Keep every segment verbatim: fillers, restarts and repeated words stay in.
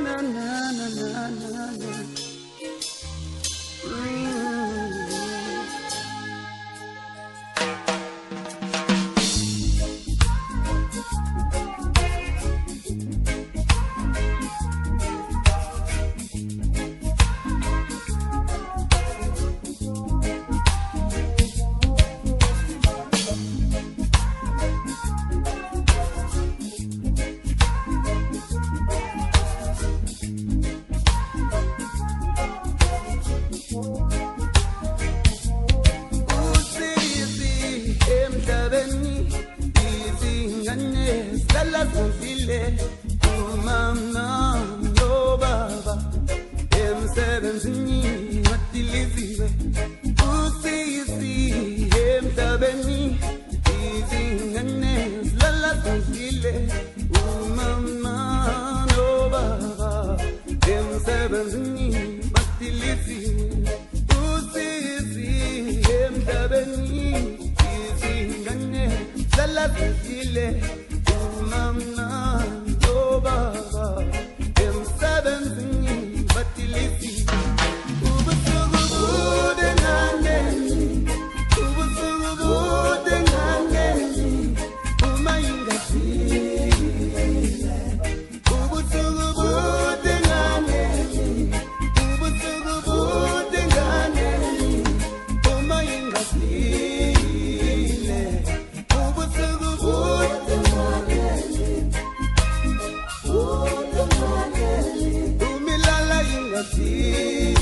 na na na na na na. Mama, no baba, emsebenzini matiliziwe. Usi usi emsabeni, izingane lala kuzile. Mama, no baba, emsebenzini matiliziwe. Usi usi emsabeni, izingane lala kuzile. Mama, no baba, emsebenzini batilisi. Ubusuku bude ngane, ubusuku bude ngane, uma ingafile. Ubusuku bude ngane, ubusuku bude ngane, uma ingafile. Ubusuku bude ngane. Umilala ingatile.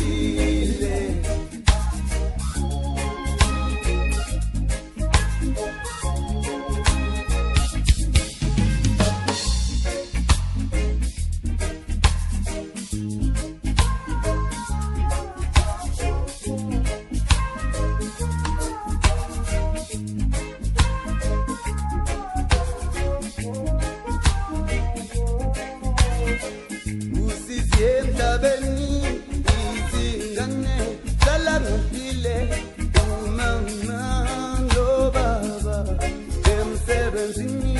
Emtabeni izingane zalarudile. Umama no baba emsebenzini